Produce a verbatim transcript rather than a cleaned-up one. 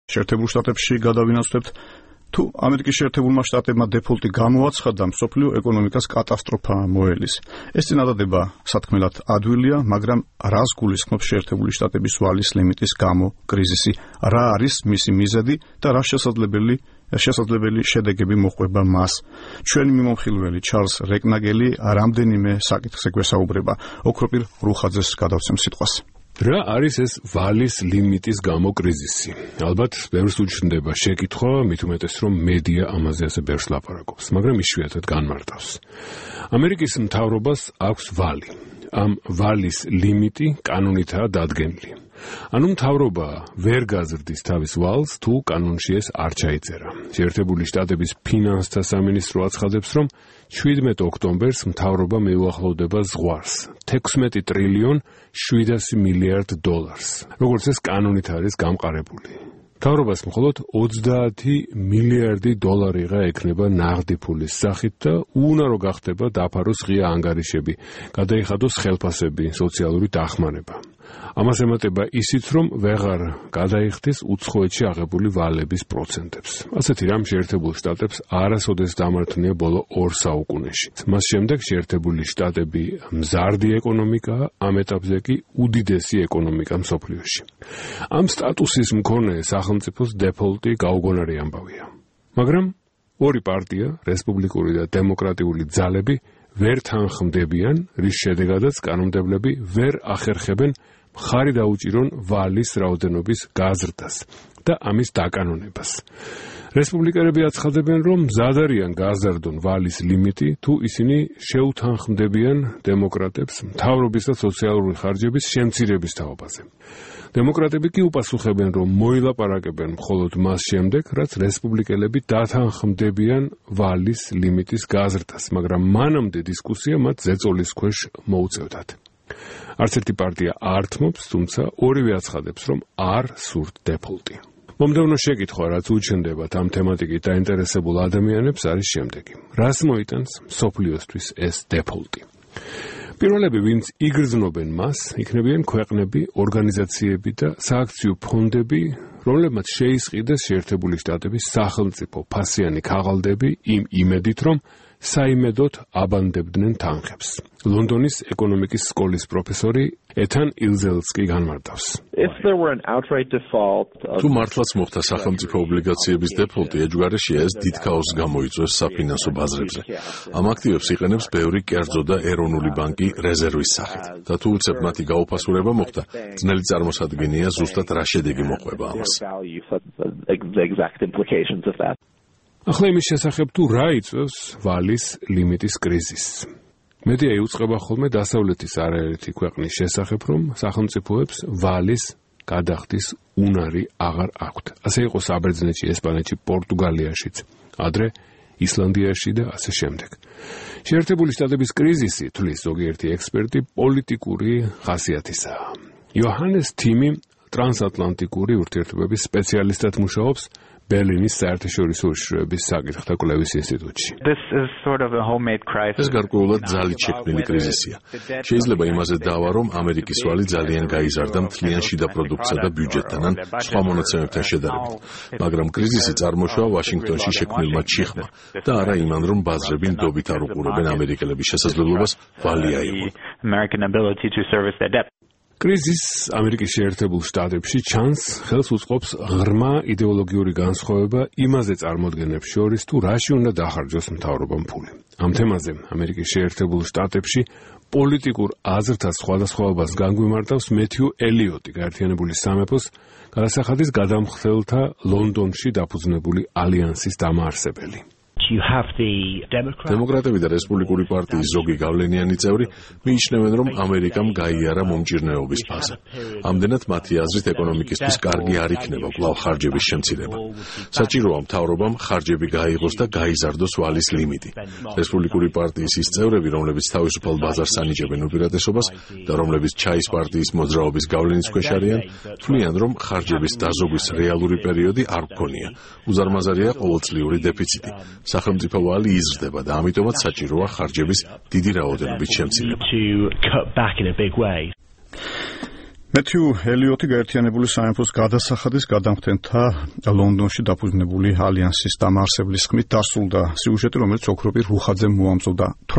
შეერთებულ შტატებში გადავინაცვლებთ, თუ ამერიკის შეერთებულმა შტატებმა დეფოლტი გამოაცხადა, მსოფლიო ეკონომიკას კატასტროფა მოელის. ეს წინადადება სათქმელად ადვილია, მაგრამ რას გულისხმობს შეერთებული შტატების ვალის ლიმიტის გამო კრიზისი, რა არის მისი მიზეზი და რა შესაძლებელი შესაძლებელი შედეგები მოყვება მას. ჩვენი მიმოხილველი ჩარლს რეკნაგელი რამდენიმე საკითხზე გვესაუბრება. ოქროპირ რუხაძეს გადავცემ სიტყვას. რა არის ეს ვალის ლიმიტის გამო კრიზისი? ალბათ ბევრს უჩნდება შეკითხვა, მით უმეტეს რომ მედია ამაზე ასე ბევრს ლაპარაკობს, მაგრამ იშვიათად განმარტავს. ამერიკის მთავრობას აქვს ვალი. ამ ვალის ლიმიტი კანონითაა დადგენილი. ანუ მთავრობა ვერ გაზრდის თავის ვალს, თუ კანონში ეს არ ჩაიწერა. შეერთებული შტატების ფინანსთა სამინისტრო აცხადებს, რომ შვიდმეტ ოქტომბერს მთავრობა მეუახლოვდება ზღვარს, თექვსმეტი ტრილიონ შვიდასი მილიარდ დოლარს. როგორც ეს კანონით არის გამყარებული. მთავრობას მხოლოდ ოცდაათი მილიარდი დოლარიღა ექნება ნაღდი ფულის სახით და უუნარო გახდება დაფაროს ღია ანგარიშები, გადაიხადოს ხელფასები, სოციალური დახმარება. ამას ემატება ისიც, რომ ვეღარ გადაიხდის უცხოეთში აღებული ვალების პროცენტებს. ასეთი რამ შეერთებულ შტატებს არასოდეს დამართნია ბოლო ორ საუკუნეში. მას შემდეგ შეერთებული შტატები მზარდი ეკონომიკაა, ამ ეტაპზე კი უდიდესი ეკონომიკა მსოფლიოში. ამ სტატუსის მქონე სახელმწიფოს დეფოლტი გაუგონარი ამბავია. მაგრამ ორი პარტია, რესპუბლიკური და დემოკრატიული ძალები ვერ თანხმდებიან, რის შედეგადაც კანონმდებლები ვერ ახერხებენ მხარი დაუჭირონ ვალის რაოდენობის გაზრდას და ამის დაკანონებას. რესპუბლიკელები აცხადებენ, რომ მზად არიან გაზარდონ ვალის ლიმიტი, თუ ისინი შეუთანხმდებიან დემოკრატებს მთავრობის და სოციალური ხარჯების შემცირების თაობაზე. დემოკრატები კი უპასუხებენ, რომ მოილაპარაკებენ მხოლოდ მას შემდეგ, რაც რესპუბლიკელები დათანხმდებიან ვალის ლიმიტის გაზრდას, მაგრამ მანამდე დისკუსია მათ ზეწოლის ქვეშ მოუწევდათ. არც ერთი პარტია არ თმობს, თუმცა ორივე აცხადებს, რომ არ სურთ დეფოლტი. მომდევნო შეკითხვა, რაც უჩნდებათ ამ თემატიკით დაინტერესებულ ადამიანებს, არის შემდეგი. რას მოიტანს მსოფლიოსთვის ეს დეფოლტი? პირველები, ვინც იგრძნობენ მას, იქნებიან ქვეყნები, ორგანიზაციები და სააქციო ფონდები, რომლებმაც შეისყიდეს შეერთებული შტატების სახელმწიფო ფასიანი ქაღალდები იმ იმედით, რომ საიმედოდ აბანდებდნენ თანხებს. ლონდონის ეკონომიკის სკოლის პროფესორი ეთან ილზელსკი განმარტავს. თუ მართლაც მოხდა სახელმწიფო ობლიგაციების დეფოლტი, ეჯგარეშია ეს დიდ ქაოსს გამოიწვევს საფინანსო ბაზრებზე. ამ აქტივებს იყენებს ბევრი კერძო და ეროვნული ბანკი რეზერვის სახით. და თუ უცებ მათი გაუფასურება მოხდა, ძნელი წარმოსადგენია ზუსტად რა შედეგი მოყვება ამას. ახლა იმის შესახებ, თუ რა იწვევს ვალის ლიმიტის კრიზისს. მედია იუწყება ხოლმე დასავლეთის არაერთი ქვეყნის შესახებ, რომ სახელმწიფოებს ვალის გადახდის უნარი აღარ აქვთ. ასე იყო საბერძნეთში, ესპანეთში, პორტუგალიაშიც, ადრე ისლანდიაში და ასე შემდეგ. შეერთებული შტატების კრიზისი, თვლის ზოგიერთი ექსპერტი, პოლიტიკური ხასიათისაა. იოჰანეს თიმი ტრანსატლანტიკური ურთიერთობების სპეციალისტად მუშაობს ბერლინის საერთაშორისო უშიშროების საკითხთა კვლევის ინსტიტუტში. ეს გარკვეულად ძალით შექმნილი კრიზისია. შეიძლება იმაზე დავა, რომ ამერიკის ვალი ძალიან გაიზარდა მთლიან შიდა პროდუქტსა და ბიუჯეტთან ან სხვა მონაცემებთან შედარებით. მაგრამ კრიზისი წარმოშვა ვაშინგტონში შექმნილმა ჩიხმა და არა იმან, რომ ბაზრები ნდობით არ უყურებენ ამერიკელების შესაძლებლობას ვალი აიღონ. კრიზისს ამერიკის შეერთებულ შტატებში ჩანს, ხელს უწყობს ღრმა იდეოლოგიური განსხვავება იმაზე წარმოდგენებს შორის, თუ რაში უნდა დახარჯოს მთავრობამ ფული. ამ თემაზე ამერიკის შეერთებულ შტატებში პოლიტიკურ აზრთა სხვადასხვაობას განგვიმარტავს მეთიუ ელიოტი, გაერთიანებული სამეფოს გადასახადის გადამხდელთა ლონდონში დაფუძნებული ალიანსის დამაარსებელი. დემოკრატები და რესპუბლიკური პარტიის ზოგი გავლენიანი წევრი მიიჩნევენ, რომ ამერიკამ გაიარა მომჭირნეობის ფაზა. ამდენად მათი აზრით ეკონომიკისთვის კარგი არ იქნება კვლავ ხარჯების შემცირება. საჭიროა მთავრობამ ხარჯები გაიღოს და გაიზარდოს ვალის ლიმიტი. რესპუბლიკური პარტიის ის წევრები, რომლებიც თავისუფალ ბაზარს ანიჭებენ უპირატესობას და რომლებიც ჩაის პარტიის მოძრაობის გავლენის ქვეშ არიან, თვლიან, რომ ხარჯების დაზოგვის რეალური პერიოდი არ გქონია. უზარმაზარია ყოველწლიური დეფიციტი. სახელმწიფო ვალი იზრდება და ამიტომაც საჭიროა ხარჯების დიდი რაოდენობით შემცირება. მეთიუ ელიოტი გაერთიანებული სამეფოს გადასახადის გადამხდელთა ლონდონში დაფუძნებული ალიანსის დამაარსებლის ხმით დასრულდა სიუჟეტი, რომელიც ოქროპირ რუხაძემ მოამზადა.